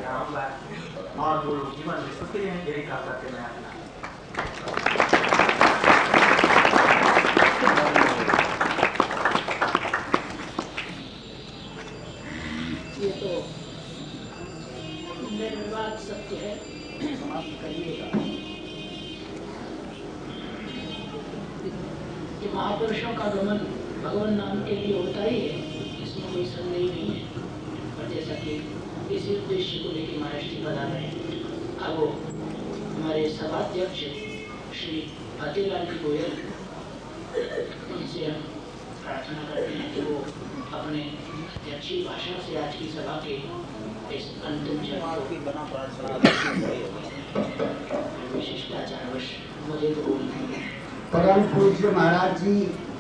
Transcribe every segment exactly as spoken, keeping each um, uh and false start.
और वो जीवन में सुखी रहें, यही कामना करते मैं अपना। ये तो निर्विवाद सत्य है, समाप्त करिएगा। कि महापुरुषों का गमन भगवान नाम के लिए होता ही है, इसमें कोई संदेह नहीं है। और जैसा कि इसी उद्देश्य को लेकर महाराज जी बता रहे हैं, अब वो हमारे सभाध्यक्ष श्री फतेहलाल जी गोयल, उनसे हम प्रार्थना करते हैं कि वो अपने अच्छी भाषा से आज की सभा के इस अंतिम चरण की बना प्रार्थना विशिष्टाचारवश मुझे तो बोलना। परम पूज्य महाराज जी,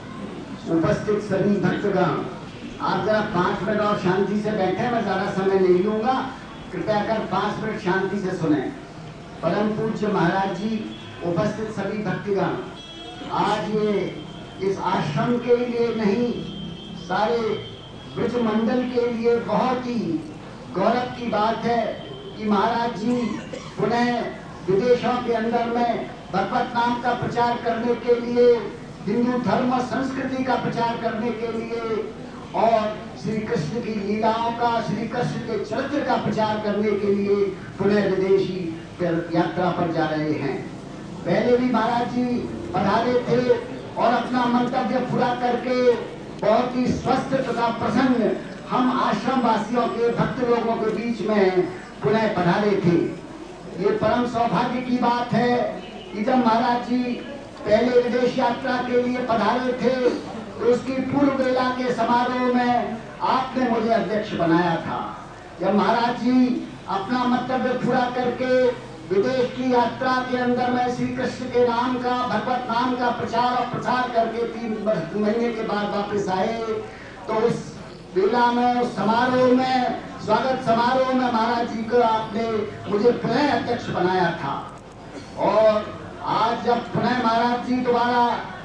उपस्थित सभी भक्तगण, आप जरा पाँच मिनट और शांति से बैठे, मैं ज़्यादा समय नहीं लूँगा, कृपया कर पाँच मिनट शांति से सुने। परम पूज्य महाराज जी, उपस्थित सभी भक्तगण, आज ये इस आश्रम के लिए नहीं, सारे ब्रज मंडल के लिए बहुत ही गौरव की बात है कि महाराज जी पुनः विदेशों के अंदर में भगवत नाम का प्रचार करने के लिए, हिंदू धर्म और संस्कृति का प्रचार करने के लिए और श्री कृष्ण की लीलाओं का, श्री कृष्ण के चरित्र का प्रचार करने के लिए पुनः विदेशी यात्रा पर जा रहे हैं। पहले भी महाराज जी पधारे थे और अपना मंतव्य पूरा करके बहुत ही स्वस्थ तथा प्रसन्न हम आश्रम वासियों के, भक्त लोगों के बीच में पुनः पधारे थे। ये परम सौभाग्य की बात है कि जब महाराज जी पहले विदेश यात्रा के लिए पधारे थे तो उसकी पूर्व बेला के समारोह में आपने मुझे अध्यक्ष बनाया था। जब महाराज जी अपना मंतव्य पूरा करके विदेश की यात्रा के अंदर में श्री कृष्ण के नाम का, भगवत नाम का प्रचार और प्रसार करके तीन महीने के बाद वापस आए, तो उस बेला में, उस समारोह में, स्वागत समारोह में महाराज जी को आपने मुझे पुनः अध्यक्ष बनाया था। और आज जब पुनः महाराज जी दोबारा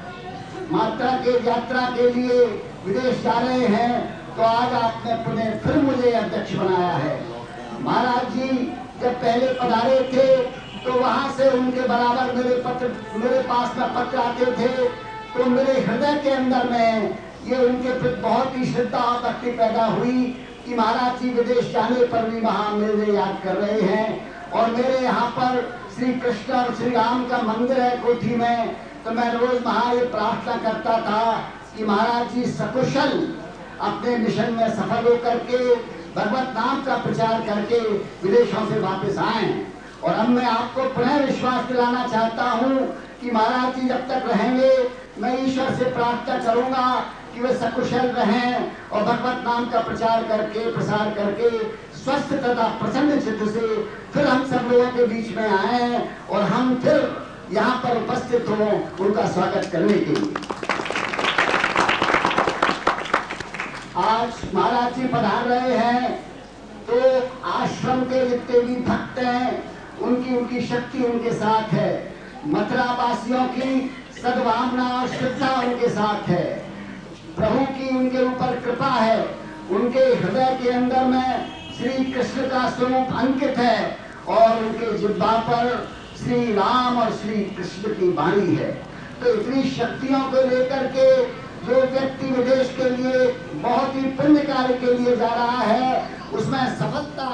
मात्रा के यात्रा के लिए विदेश जा रहे हैं, तो आज आपने पुनः फिर मुझे अध्यक्ष बनाया है। महाराज जी जब पहले पधारे थे तो वहां से उनके बराबर मेरे पत्र, मेरे पास में पत्र आते थे, तो मेरे हृदय के अंदर में ये उनके प्रति बहुत ही श्रद्धा और भक्ति पैदा हुई कि महाराज जी विदेश जाने पर भी वहाँ मेरे याद कर रहे हैं। और मेरे यहाँ पर श्री कृष्ण और श्री राम का मंदिर है कोठी में, तो मैं रोज वहाँ ये प्रार्थना करता था कि महाराज जी सकुशल अपने मिशन में सफल होकर के भगवत नाम का प्रचार करके विदेशों से वापस आए। और अब मैं आपको पुनः विश्वास दिलाना चाहता हूँ कि महाराज जी जब तक रहेंगे, मैं ईश्वर से प्रार्थना करूंगा कि वे सकुशल रहें और भगवत नाम का प्रचार करके, प्रसार करके स्वस्थ तथा प्रसन्न चित्त से फिर हम सब लोगों के बीच में आए और हम फिर यहाँ पर उपस्थित हों उनका स्वागत करने के लिए। आज महाराज जी पधार रहे हैं तो आश्रम के जितने भी भक्त हैं उनकी उनकी शक्ति उनके साथ है, मथुरा वासियों की सद्भावना और श्रद्धा उनके साथ है, प्रभु की उनके ऊपर कृपा है, उनके हृदय के अंदर में श्री कृष्ण का स्वरूप अंकित है और उनके जिह्वा पर श्री राम और श्री कृष्ण की वाणी है। तो इतनी शक्तियों को लेकर के जो व्यक्ति विदेश के लिए बहुत ही पुण्य कार्य के लिए जा रहा है, उसमें सफलता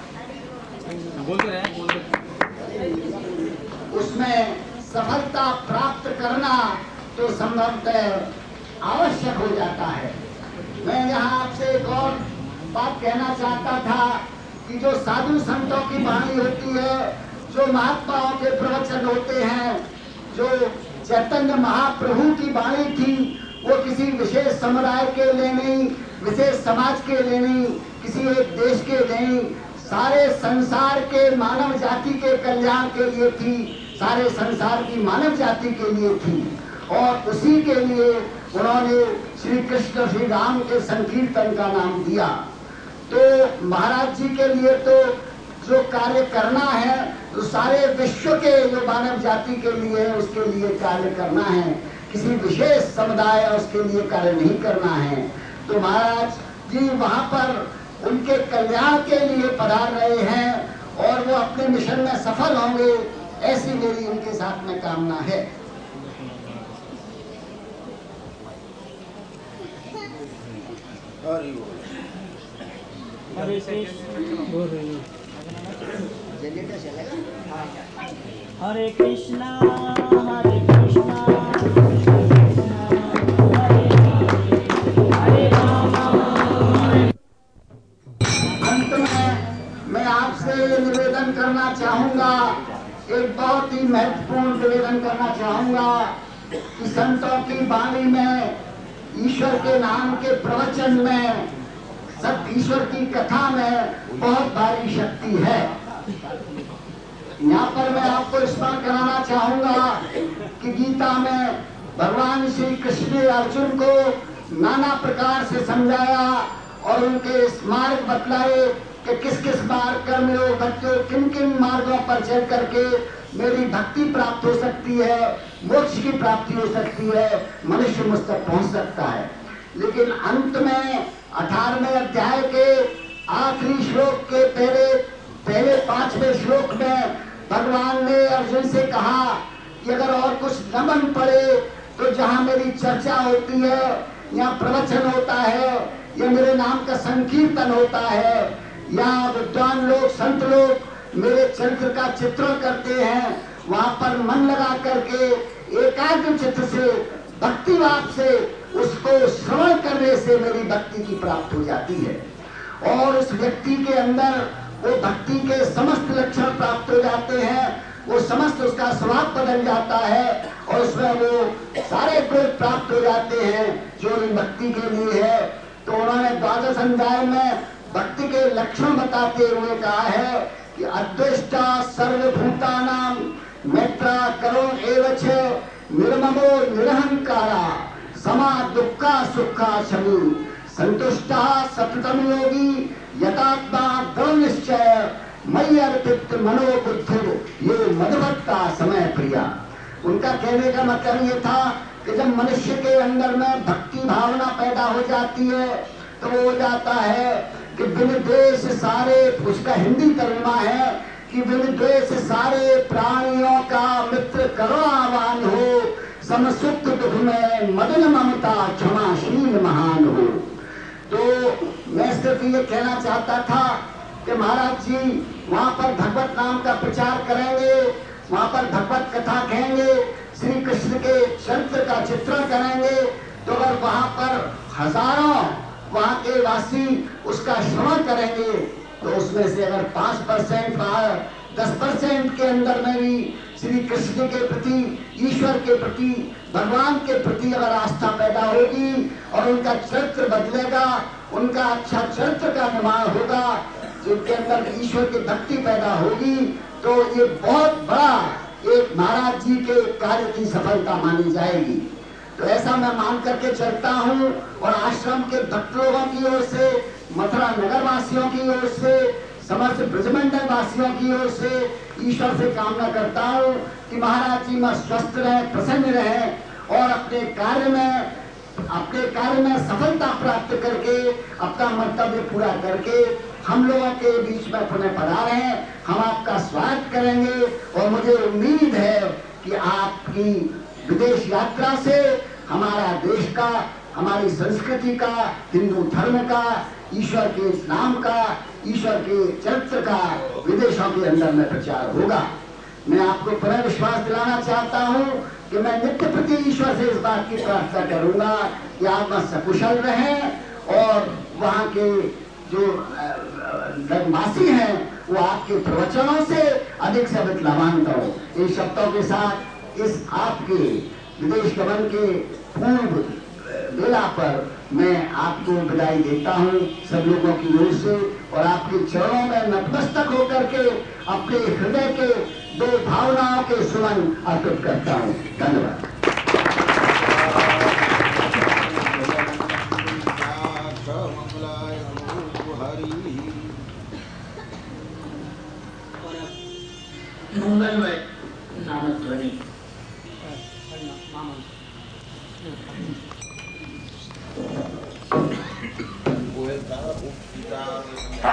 उसमें सफलता प्राप्त करना तो संभवतः आवश्यक हो जाता है। मैं यहाँ आपसे एक और बात कहना चाहता था कि जो साधु संतों की वाणी होती है, जो महात्माओं के प्रवचन होते हैं, जो चैतन्य महाप्रभु की वाणी थी, वो किसी विशेष समुदाय के लिए नहीं, विशेष समाज के लिए नहीं, किसी एक देश के नहीं, सारे संसार के मानव जाति के कल्याण के लिए थी, सारे संसार की मानव जाति के लिए थी। और उसी के लिए उन्होंने श्री कृष्ण श्री राम के संकीर्तन का नाम दिया। तो महाराज जी के लिए तो जो कार्य करना है, तो सारे विश्व के जो मानव जाति के लिए है उसके लिए कार्य करना है, किसी विशेष समुदाय उसके लिए कार्य नहीं करना है। तो महाराज जी वहाँ पर उनके कल्याण के लिए पधार रहे हैं और वो अपने मिशन में सफल होंगे, ऐसी मेरी उनके साथ में कामना है। हरे कृष्णा हरे कृष्णा हरे राम हरे। अंत में मैं आपसे निवेदन करना चाहूंगा, एक बहुत ही महत्वपूर्ण निवेदन करना चाहूंगा कि संतों की वाणी में, ईश्वर के नाम के प्रवचन में, सत्य ईश्वर की कथा में बहुत भारी शक्ति है। यहाँ पर मैं आपको स्मरण कराना चाहूंगा कि गीता में भगवान श्री कृष्ण ने अर्जुन को नाना प्रकार से समझाया और उनके मार्ग बतलाए कि किस किस मार्ग कर में वो बच्चों किन किन मार्गों पर चल करके मेरी भक्ति प्राप्त हो सकती है, मोक्ष की प्राप्ति हो सकती है, मनुष्य मुझ तक पहुंच सकता है। लेकिन अंत में अठारहवें अध्याय के आखिरी श्लोक के पहले पहले पांचवें श्लोक में भगवान ने अर्जुन से कहा कि अगर और कुछ न बन पड़े तो जहाँ मेरी चर्चा होती है, यहाँ प्रवचन होता है, या मेरे नाम का संकीर्तन होता है, या विद्वान लोग संत लोग मेरे चरित्र का चित्रण करते हैं, वहाँ पर मन लगा करके एकाग्र चित्त से भक्ति भाव से उसको श्रवण करने से मेरी भक्ति की प्राप्ति हो जाती है और उस व्यक्ति के अंदर वो भक्ति के समस्त लक्षण प्राप्त हो जाते हैं, वो समस्त उसका स्वभाव बदल जाता है और उसमें वो सारे गुण प्राप्त हो जाते हैं जो भक्ति के लिए है। तो उन्होंने द्वादश अध्याय में भक्ति के लक्षण बताते हुए कहा है कि अद्वेष्टा सर्वभूतानां मैत्रा करुण एवच निर्ममो निरहंकारा समा दुःखा सुखा शमी संतुष्टा सततम योगी यथात्मा दृढ़ निश्चय मयि अर्पित मनोबुद्धि ये मधुभक्ता समय प्रिया। उनका कहने का मतलब ये था कि जब मनुष्य के अंदर में भक्ति भावना पैदा हो जाती है तो वो हो जाता है कि बिन द्वेष सारे, उसका हिंदी तर्जुमा है कि बिन द्वेष सारे प्राणियों का मित्र करुणावान हो, समसुख दुख में मदन ममता क्षमाशील महान हो। तो मैं सिर्फ ये कहना चाहता था कि महाराज जी वहाँ पर भगवत नाम का प्रचार करेंगे, वहाँ पर भगवत कथा कहेंगे, श्री कृष्ण के चरित्र का चित्रण करेंगे, तो अगर वहाँ पर हजारों वहाँ के वासी उसका श्रवण करेंगे तो उसमें से अगर पाँच परसेंट दस परसेंट के अंदर में भी श्री कृष्ण के प्रति, ईश्वर के प्रति, भगवान के प्रति अगर आस्था पैदा होगी और उनका चरित्र बदलेगा, उनका अच्छा चरित्र का निर्माण होगा, जिनके अंदर ईश्वर की भक्ति पैदा होगी, तो ये बहुत बड़ा एक महाराज जी के कार्य की सफलता मानी जाएगी। तो ऐसा मैं मान करके चलता हूँ और आश्रम के भक्त लोगों की ओर से, मथुरा नगर वासियों की ओर से, समस्त ब्रजमंडल वासियों की ओर से ईश्वर से कामना करता हूँ कि महाराज जी में स्वस्थ रहे, प्रसन्न रहे और अपने कार्य में अपने कार्य में सफलता प्राप्त करके अपना कर्तव्य पूरा करके हम लोगों के बीच में पुनः पधारे हैं। हम आपका स्वागत करेंगे और मुझे उम्मीद है कि आपकी विदेश यात्रा से हमारा देश का, हमारी संस्कृति का, हिंदू धर्म का, ईश्वर के नाम का, ईश्वर के चरित्र का विदेशों के अंदर में प्रचार होगा। मैं आपको पुनः विश्वास दिलाना चाहता हूँ कि मैं नित्य प्रति ईश्वर से इस बात की प्रार्थना करूंगा कि आप सकुशल रहें और वहाँ के जो वासी हैं वो आपके प्रवचनों से अधिक से अधिक लाभान्वित हो। इन शब्दों के साथ इस आपके विदेश गमन के पूर्व बेला पर मैं आपको विदाई देता हूँ सब लोगों की ओर से और आपके चरणों में नतमस्तक होकर के अपने हृदय के दो भावनाओं के सुमन अर्पित करता हूँ। धन्यवाद। मंगलमय नामध्वनि। Vuelta,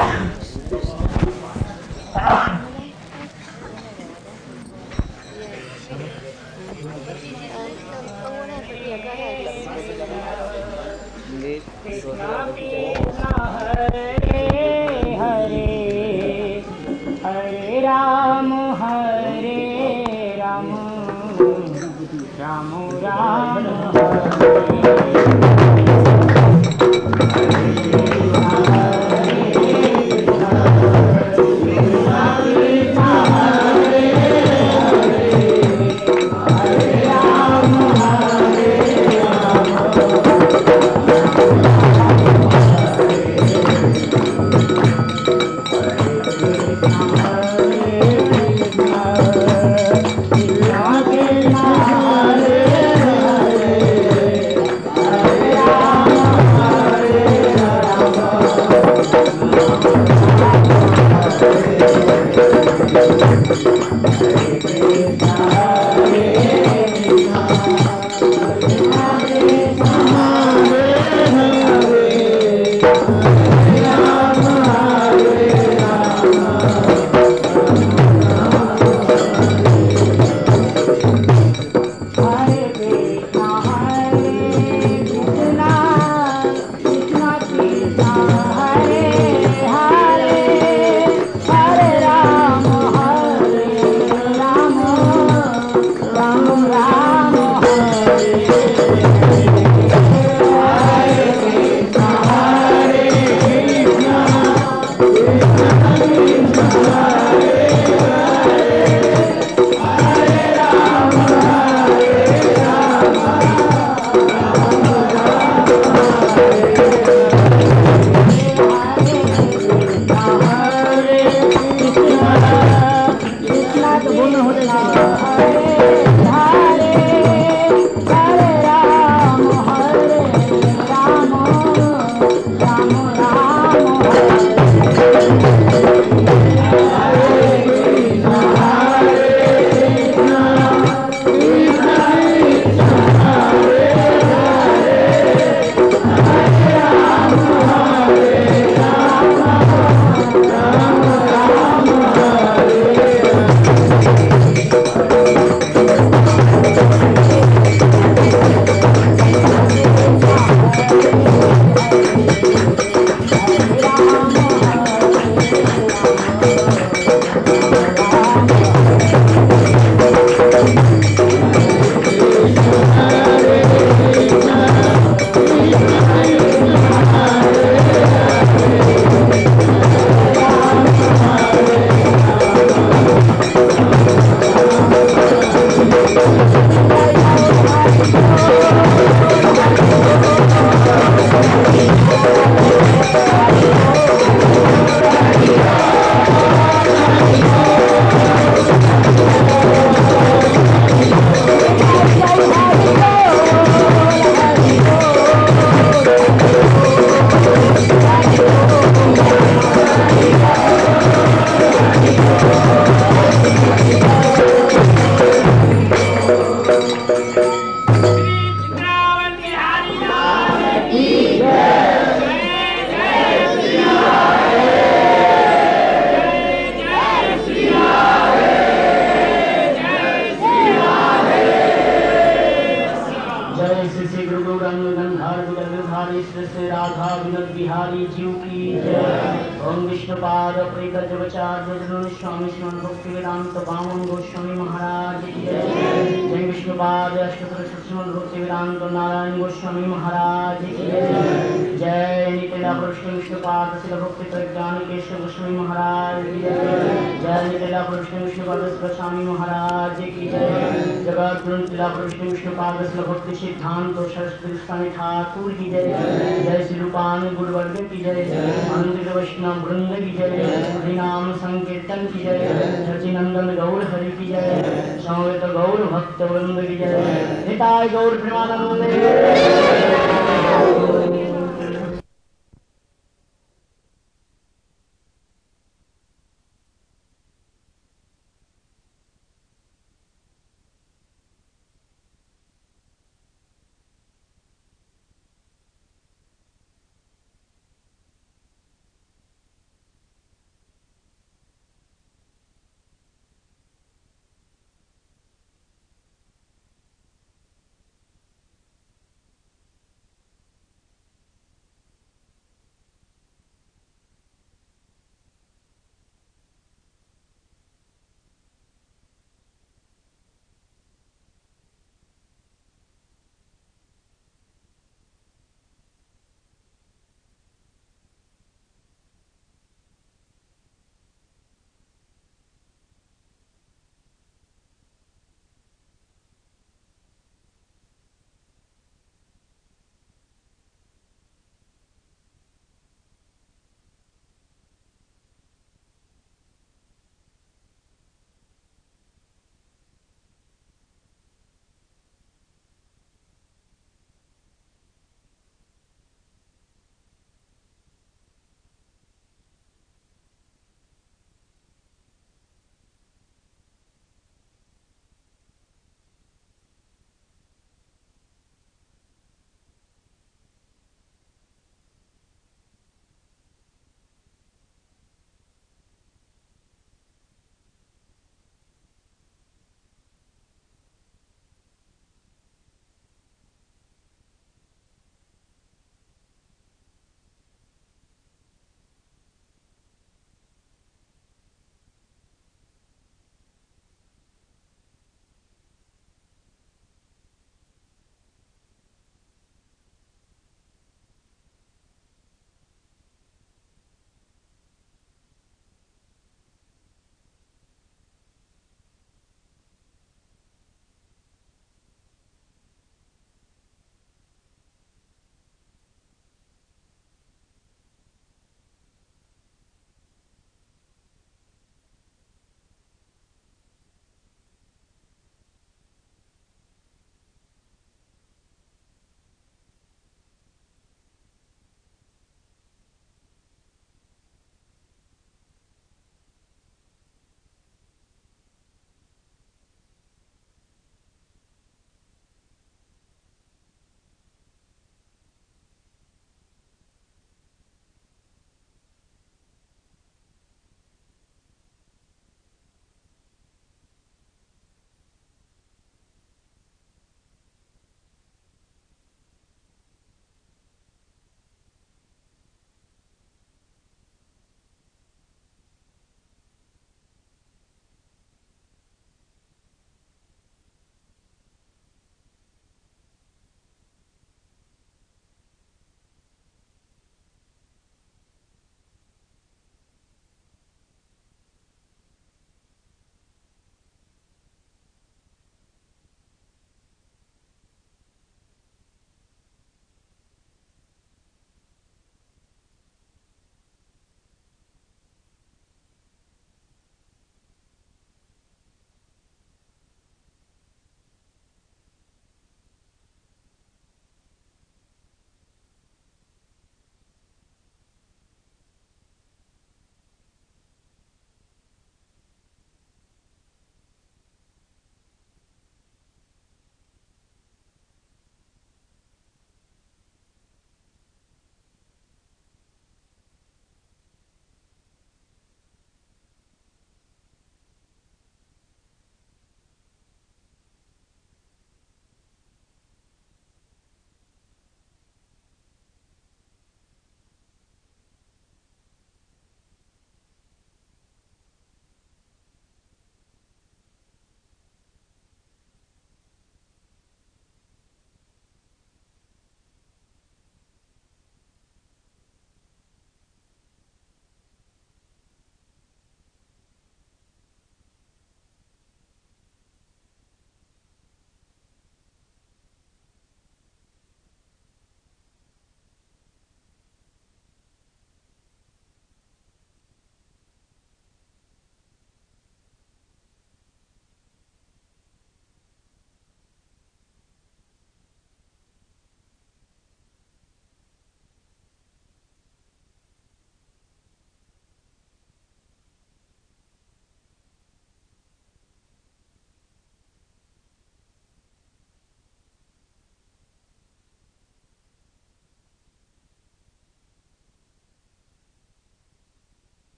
सिद्धांत सरस्वती स्वामी ठाकुर की जय। जय श्री रूपान गुरुवर्ग की जय। मंदिर वैष्णव वृंद की जय। हरिनाम संकीर्तन की जय। सचिनंदन गौर हरि की जय। समवेत गौर भक्त वृंद की जय। हिताय गौर प्रेमानंद।